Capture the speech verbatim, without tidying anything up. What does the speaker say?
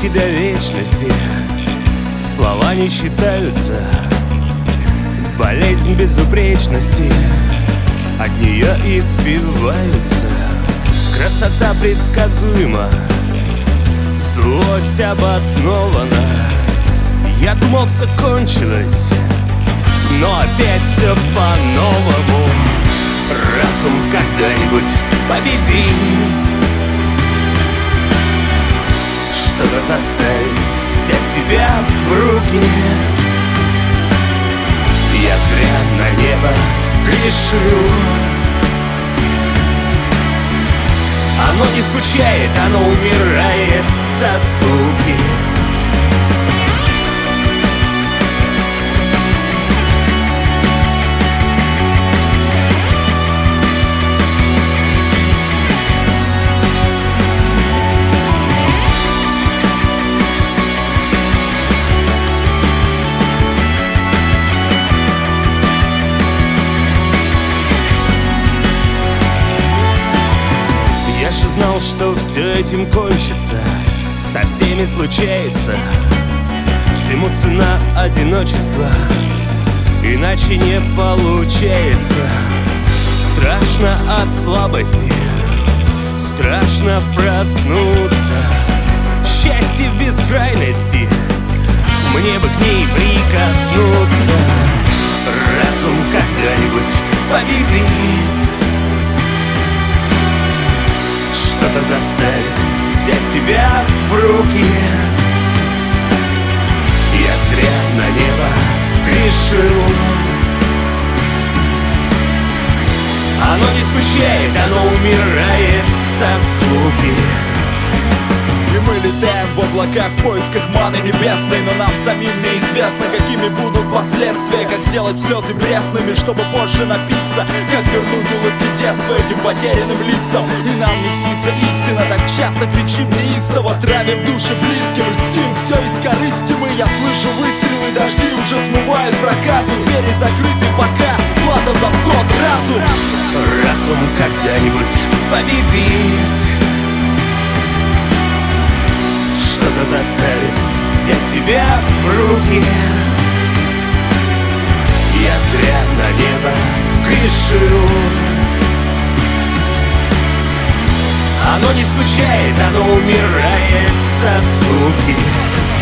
строчки до вечности, слова не считаются. Болезнь безупречности, от нее избиваются. Красота предсказуема, злость обоснована. Я думал, все кончилось, но опять все по-новому. Разум когда-нибудь победит, что-то заставить взять себя в руки. Я зря на небо грешил. Оно не скучает, оно умирает со скуки. Я же знал, что все этим кончится, со всеми случается. Всему цена одиночества, иначе не получается. Страшно от слабости, страшно проснуться. Счастье в бескрайности, мне бы к ней прикоснуться. Разум когда-нибудь победит, что-то заставит взять себя в руки. Я зря на небо грешил. Оно не скучает, оно умирает со скуки. И мы летаем в облаках в поисках маны небесной, но нам самим неизвестно, какими будут последствия. Как сделать слезы пресными, чтобы позже напиться. Как вернуть улыбки детства этим потерянным лицам. И нам не снится истина, так часто кричим неистово. Травим души близким, льстим все из корысти мы. Я слышу выстрелы, дожди уже смывают проказы. Двери закрыты пока, плата за вход. Разум Разум когда-нибудь победит, что-то заставит взять себя в руки. Я зря на небо грешил. Оно не скучает, оно умирает со скуки.